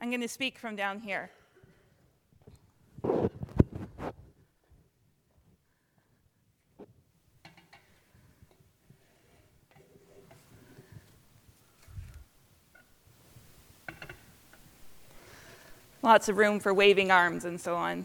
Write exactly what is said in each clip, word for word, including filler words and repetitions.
I'm going to speak from down here. Lots of room for waving arms and so on.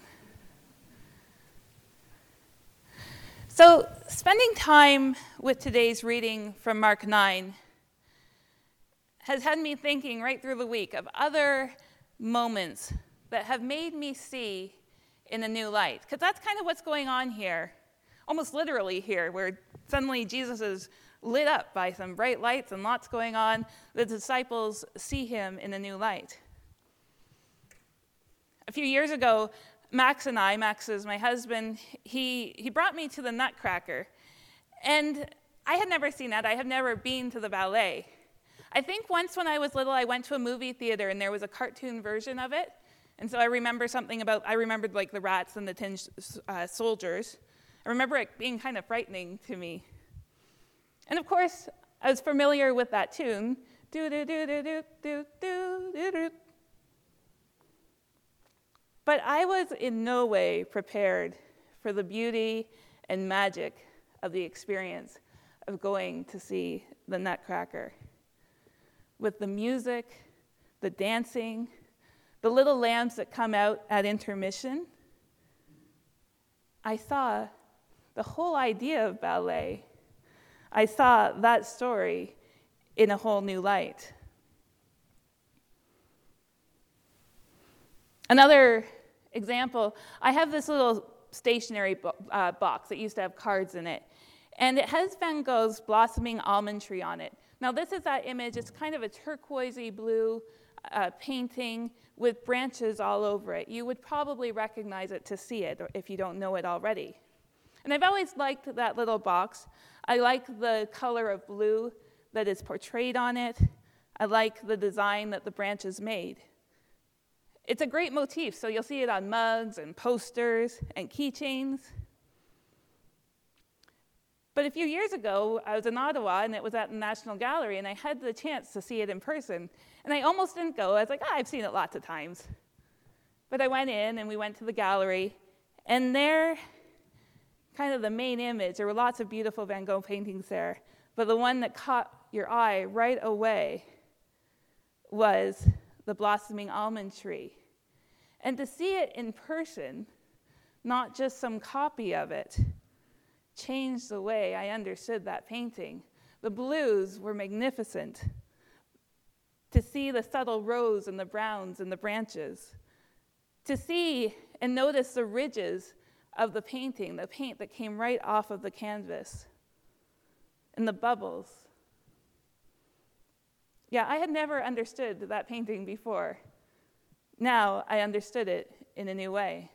So, spending time with today's reading from Mark nine has had me thinking right through the week of other moments that have made me see in a new light. Because that's kind of what's going on here, almost literally here, where suddenly Jesus is lit up by some bright lights and lots going on. The disciples see him in a new light. A few years ago, Max and I, Max is my husband, he, he brought me to the Nutcracker. And I had never seen that. I had never been to the ballet. I think once when I was little, I went to a movie theater and there was a cartoon version of it. And so I remember something about, I remembered like the rats and the tin uh, soldiers. I remember it being kind of frightening to me. And of course, I was familiar with that tune. Do do do do do do do do do. But I was in no way prepared for the beauty and magic of the experience of going to see the Nutcracker. With the music, the dancing, the little lambs that come out at intermission, I saw the whole idea of ballet. I saw that story in a whole new light. Another example, I have this little stationery bo- uh, box that used to have cards in it, and it has Van Gogh's Blossoming Almond Tree on it. Now this is that image. It's kind of a turquoisey blue uh, painting with branches all over it. You would probably recognize it to see it if you don't know it already. And I've always liked that little box. I like the color of blue that is portrayed on it. I like the design that the branches made. It's a great motif, so you'll see it on mugs and posters and keychains. But a few years ago, I was in Ottawa, and it was at the National Gallery, and I had the chance to see it in person. And I almost didn't go. I was like, oh, I've seen it lots of times. But I went in, and we went to the gallery, and there, kind of the main image, there were lots of beautiful Van Gogh paintings there, but the one that caught your eye right away was the blossoming almond tree. And to see it in person, not just some copy of it, changed the way I understood that painting. The blues were magnificent. To see the subtle rose and the browns and the branches. To see and notice the ridges of the painting, the paint that came right off of the canvas. And the bubbles. Yeah, I had never understood that painting before. Now I understood it in a new way.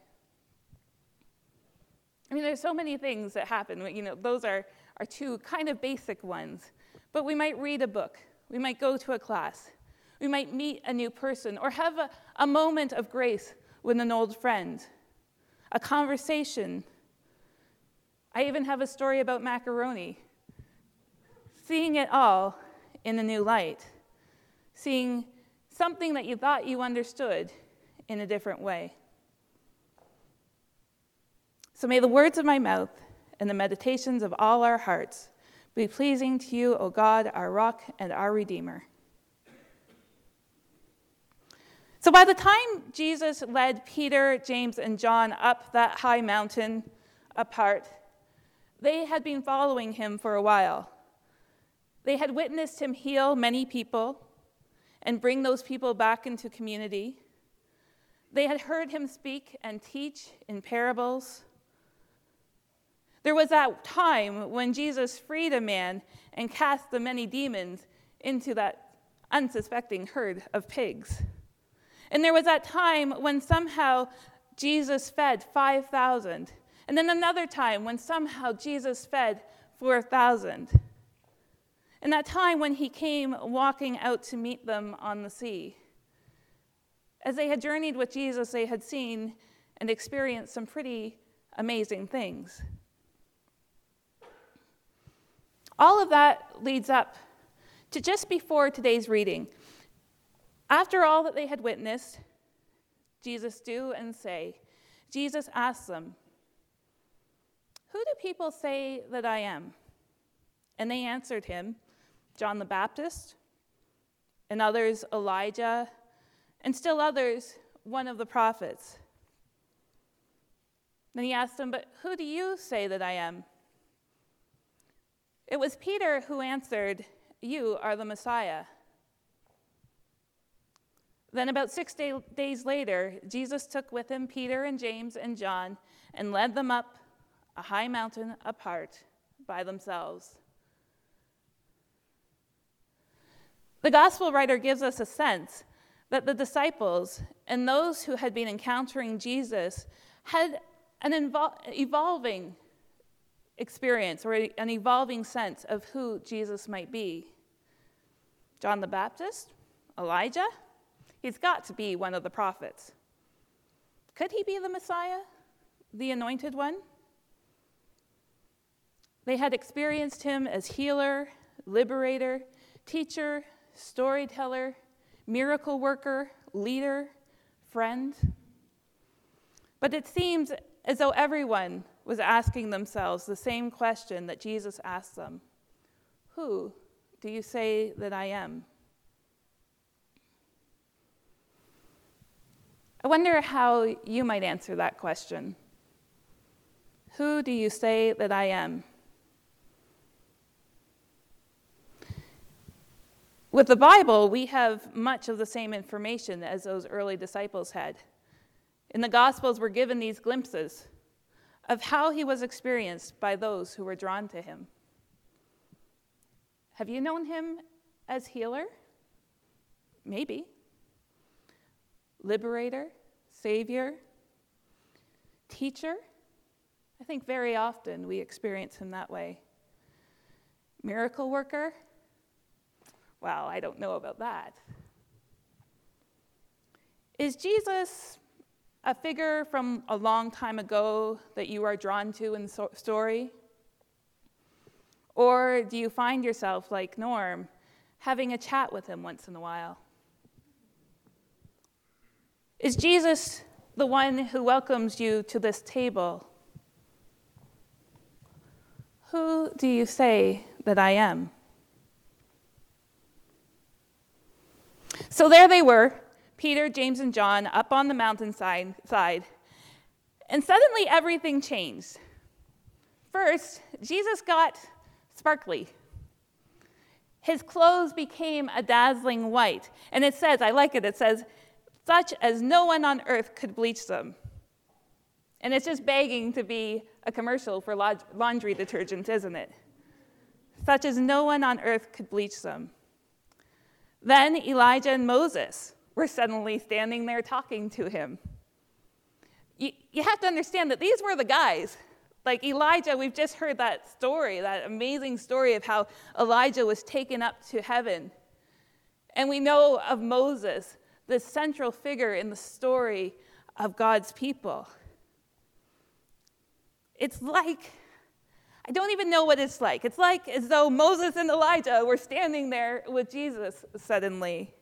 I mean, there's so many things that happen. You know, those are, are two kind of basic ones. But we might read a book. We might go to a class. We might meet a new person or have a, a moment of grace with an old friend. A conversation. I even have a story about macaroni. Seeing it all in a new light. Seeing something that you thought you understood in a different way. So may the words of my mouth and the meditations of all our hearts be pleasing to you, O God, our rock and our Redeemer. So by the time Jesus led Peter, James, and John up that high mountain apart, they had been following him for a while. They had witnessed him heal many people and bring those people back into community. They had heard him speak and teach in parables. There was that time when Jesus freed a man and cast the many demons into that unsuspecting herd of pigs. And there was that time when somehow Jesus fed five thousand. And then another time when somehow Jesus fed four thousand. And that time when he came walking out to meet them on the sea. As they had journeyed with Jesus, they had seen and experienced some pretty amazing things. All of that leads up to just before today's reading. After all that they had witnessed Jesus do and say, Jesus asked them, "Who do people say that I am?" And they answered him, "John the Baptist, and others Elijah, and still others one of the prophets." Then he asked them, "But who do you say that I am?" It was Peter who answered, "You are the Messiah." Then about six day, days later, Jesus took with him Peter and James and John and led them up a high mountain apart by themselves. The gospel writer gives us a sense that the disciples and those who had been encountering Jesus had an evol- evolving experience or an evolving sense of who Jesus might be. John the Baptist? Elijah? He's got to be one of the prophets. Could he be the Messiah, the anointed one? They had experienced him as healer, liberator, teacher, storyteller, miracle worker, leader, friend. But it seems as though everyone was asking themselves the same question that Jesus asked them. Who do you say that I am? I wonder how you might answer that question. Who do you say that I am? With the Bible, we have much of the same information as those early disciples had. In the Gospels, we're given these glimpses of how he was experienced by those who were drawn to him. Have you known him as healer? Maybe. Liberator, Savior, teacher? I think very often we experience him that way. Miracle worker? Well, I don't know about that. Is Jesus a figure from a long time ago that you are drawn to in the story? Or do you find yourself, like Norm, having a chat with him once in a while? Is Jesus the one who welcomes you to this table? Who do you say that I am? So there they were, Peter, James, and John, up on the mountainside, side, and suddenly everything changed. First, Jesus got sparkly. His clothes became a dazzling white, and it says, I like it, it says, such as no one on earth could bleach them. And it's just begging to be a commercial for laundry detergent, isn't it? Such as no one on earth could bleach them. Then Elijah and Moses were suddenly standing there talking to him. You, you have to understand that these were the guys. Like Elijah, we've just heard that story, that amazing story of how Elijah was taken up to heaven. And we know of Moses, the central figure in the story of God's people. It's like, I don't even know what it's like. It's like as though Moses and Elijah were standing there with Jesus suddenly.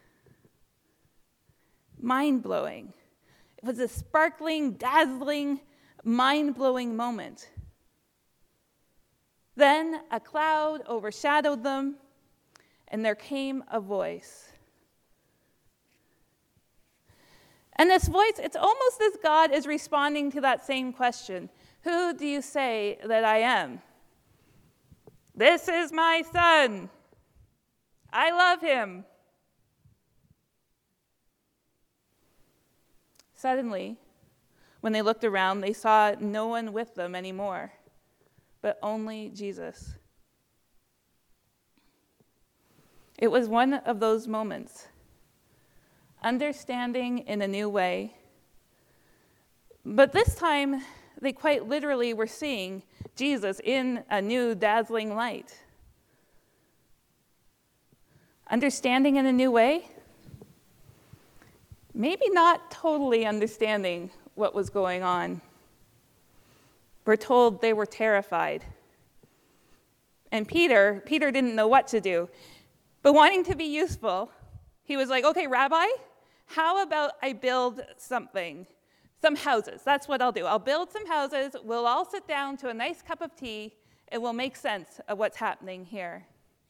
Mind-blowing. It was a sparkling, dazzling, mind-blowing moment. Then a cloud overshadowed them, and there came a voice. And this voice, it's almost as God is responding to that same question. Who do you say that I am? This is my son. I love him. Suddenly, when they looked around, they saw no one with them anymore, but only Jesus. It was one of those moments, understanding in a new way. But this time, they quite literally were seeing Jesus in a new dazzling light. Understanding in a new way? Maybe not totally understanding what was going on. We're told they were terrified. And Peter, Peter didn't know what to do. But wanting to be useful, He was like, okay, Rabbi, how about I build something, some houses? That's what I'll do. I'll build some houses. We'll all sit down to a nice cup of tea, and we'll make sense of what's happening here.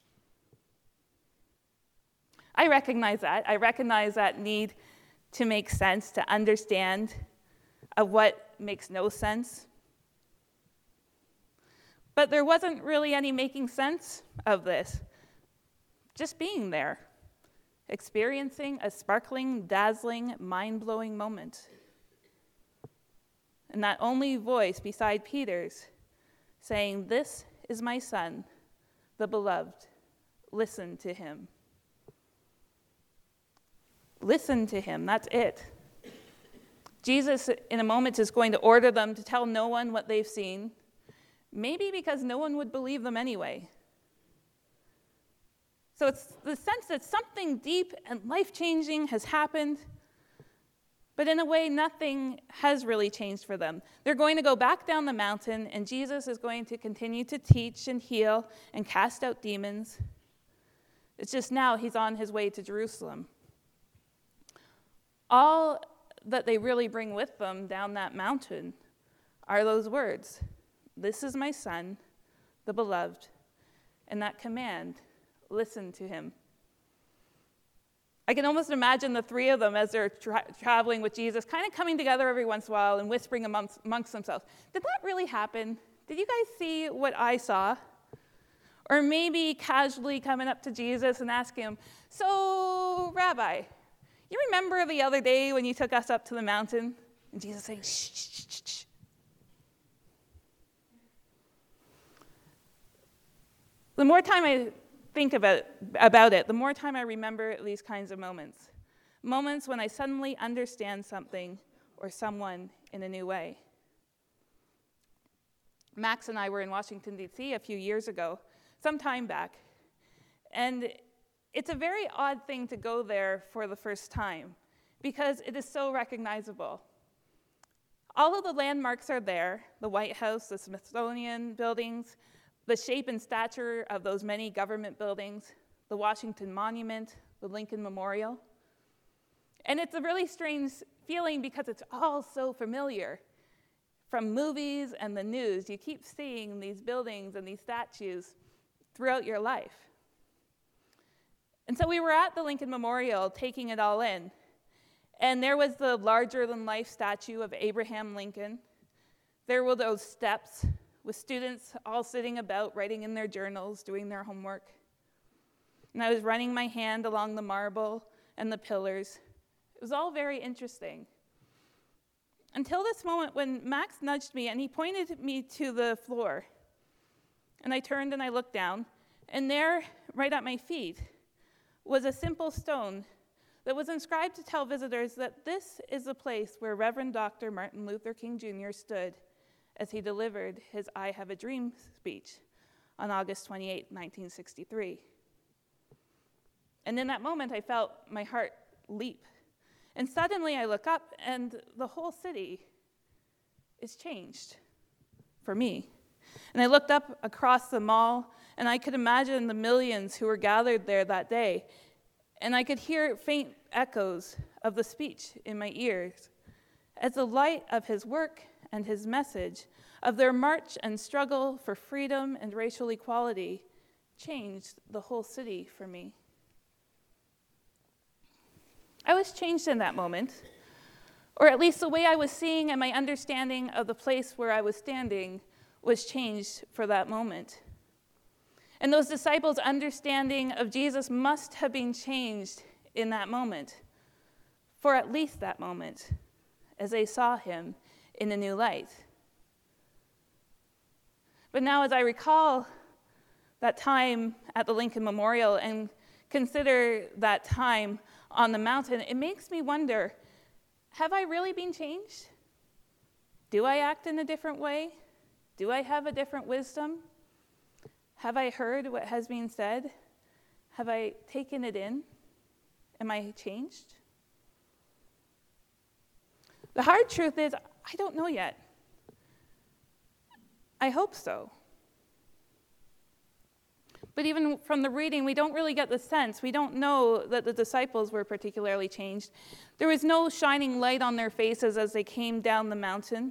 I recognize that. I recognize that need to make sense, to understand of what makes no sense. But there wasn't really any making sense of this. Just being there, experiencing a sparkling, dazzling, mind-blowing moment. And that only voice beside Peter's saying, "This is my son, the beloved. Listen to him." Listen to him, that's it. Jesus, in a moment, is going to order them to tell no one what they've seen, maybe because no one would believe them anyway. So it's the sense that something deep and life-changing has happened, but in a way, nothing has really changed for them. They're going to go back down the mountain, and Jesus is going to continue to teach and heal and cast out demons. It's just now he's on his way to Jerusalem. All that they really bring with them down that mountain are those words, "This is my son, the beloved," and that command, "Listen to him." I can almost imagine the three of them as they're tra- traveling with Jesus, kind of coming together every once in a while and whispering amongst, amongst themselves. Did that really happen? Did you guys see what I saw? Or maybe casually coming up to Jesus and asking him, "So, Rabbi, you remember the other day when you took us up to the mountain?" And Jesus saying, "Shh, shh, shh, shh." The more time I think about it, about it, the more time I remember these kinds of moments. Moments when I suddenly understand something or someone in a new way. Max and I were in Washington, D C a few years ago, some time back, and it's a very odd thing to go there for the first time because it is so recognizable. All of the landmarks are there, the White House, the Smithsonian buildings, the shape and stature of those many government buildings, the Washington Monument, the Lincoln Memorial. And it's a really strange feeling because it's all so familiar. From movies and the news, you keep seeing these buildings and these statues throughout your life. And so we were at the Lincoln Memorial taking it all in. And there was the larger-than-life statue of Abraham Lincoln. There were those steps with students all sitting about, writing in their journals, doing their homework. And I was running my hand along the marble and the pillars. It was all very interesting. Until this moment when Max nudged me and he pointed me to the floor. And I turned and I looked down, and there, right at my feet, was a simple stone that was inscribed to tell visitors that this is the place where Reverend Doctor Martin Luther King Junior stood as he delivered his I Have a Dream speech on August twenty-eighth, nineteen sixty-three. And in that moment, I felt my heart leap. And suddenly I look up, and the whole city is changed for me. And I looked up across the mall, and I could imagine the millions who were gathered there that day. And I could hear faint echoes of the speech in my ears as the light of his work and his message of their march and struggle for freedom and racial equality changed the whole city for me. I was changed in that moment, or at least the way I was seeing and my understanding of the place where I was standing was changed for that moment. And those disciples' understanding of Jesus must have been changed in that moment, for at least that moment, as they saw him in a new light. But now as I recall that time at the Lincoln Memorial and consider that time on the mountain, it makes me wonder, have I really been changed? Do I act in a different way? Do I have a different wisdom? Have I heard what has been said? Have I taken it in? Am I changed? The hard truth is, I don't know yet. I hope so. But even from the reading, we don't really get the sense. We don't know that the disciples were particularly changed. There was no shining light on their faces as they came down the mountain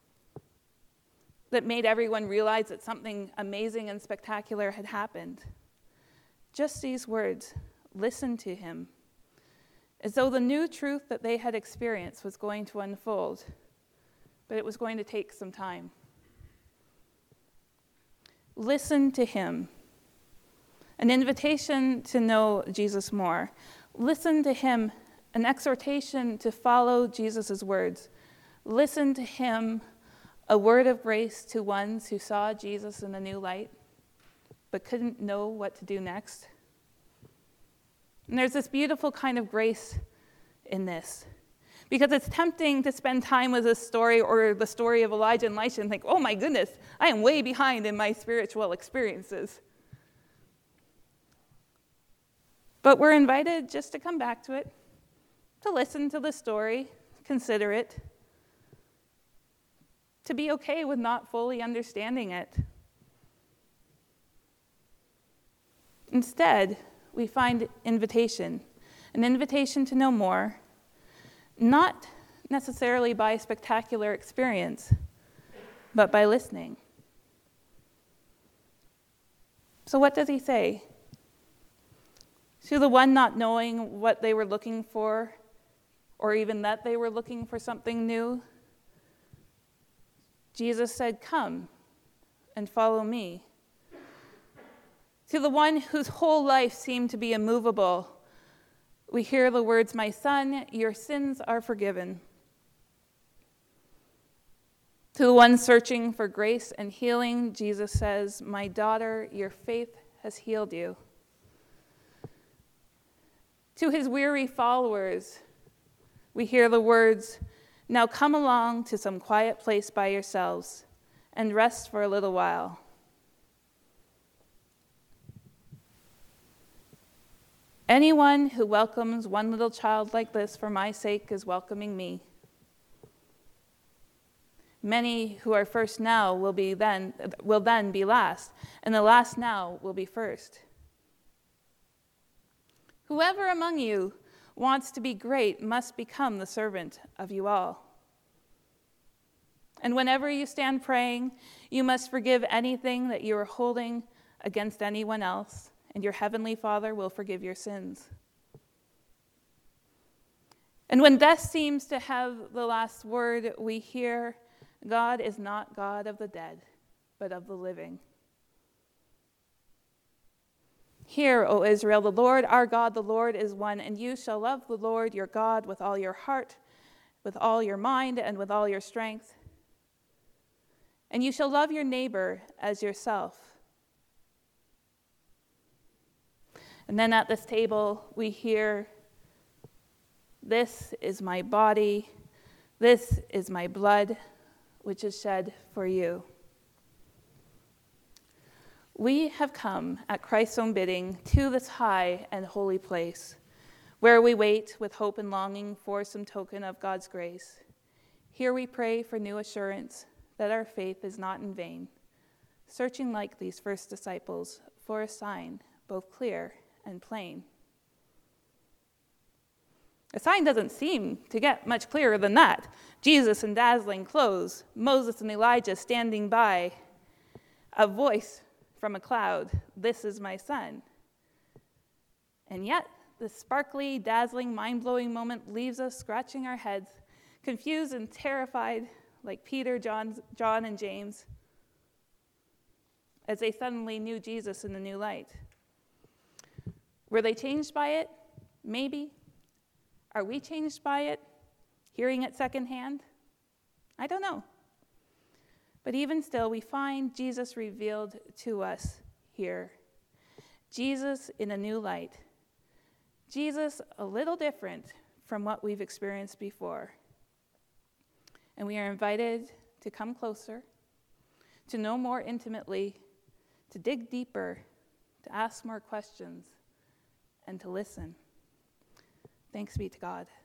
that made everyone realize that something amazing and spectacular had happened. Just these words, listen to him, as though the new truth that they had experienced was going to unfold, but it was going to take some time. Listen to him. An invitation to know Jesus more. Listen to him, an exhortation to follow Jesus' words. Listen to him, a word of grace to ones who saw Jesus in a new light, but couldn't know what to do next. And there's this beautiful kind of grace in this, because it's tempting to spend time with this story or the story of Elijah and Elisha and think, oh my goodness, I am way behind in my spiritual experiences. But we're invited just to come back to it, to listen to the story, consider it, to be okay with not fully understanding it. Instead, we find invitation, an invitation to know more, not necessarily by spectacular experience, but by listening. So what does he say? To the one not knowing what they were looking for, or even that they were looking for something new, Jesus said, come and follow me. To the one whose whole life seemed to be immovable, we hear the words, my son, your sins are forgiven. To the one searching for grace and healing, Jesus says, my daughter, your faith has healed you. To his weary followers, we hear the words, now come along to some quiet place by yourselves and rest for a little while. Anyone who welcomes one little child like this for my sake is welcoming me. Many who are first now will be then will then be last, and the last now will be first. Whoever among you wants to be great must become the servant of you all. And whenever you stand praying, you must forgive anything that you are holding against anyone else, and your heavenly Father will forgive your sins. And when death seems to have the last word, we hear, God is not God of the dead, but of the living. Hear, O Israel, the Lord our God, the Lord is one, and you shall love the Lord your God with all your heart, with all your mind, and with all your strength. And you shall love your neighbor as yourself. And then at this table, we hear, this is my body, this is my blood, which is shed for you. We have come at Christ's own bidding to this high and holy place, where we wait with hope and longing for some token of God's grace. Here we pray for new assurance that our faith is not in vain, searching like these first disciples for a sign, both clear and plain. A sign doesn't seem to get much clearer than that. Jesus in dazzling clothes, Moses and Elijah standing by, a voice from a cloud, this is my son. And yet, this sparkly, dazzling, mind-blowing moment leaves us scratching our heads, confused and terrified, like Peter, John, John, and James, as they suddenly knew Jesus in the new light. Were they changed by it? Maybe. Are we changed by it? Hearing it secondhand? I don't know. But even still, we find Jesus revealed to us here. Jesus in a new light. Jesus a little different from what we've experienced before. And we are invited to come closer, to know more intimately, to dig deeper, to ask more questions, and to listen. Thanks be to God.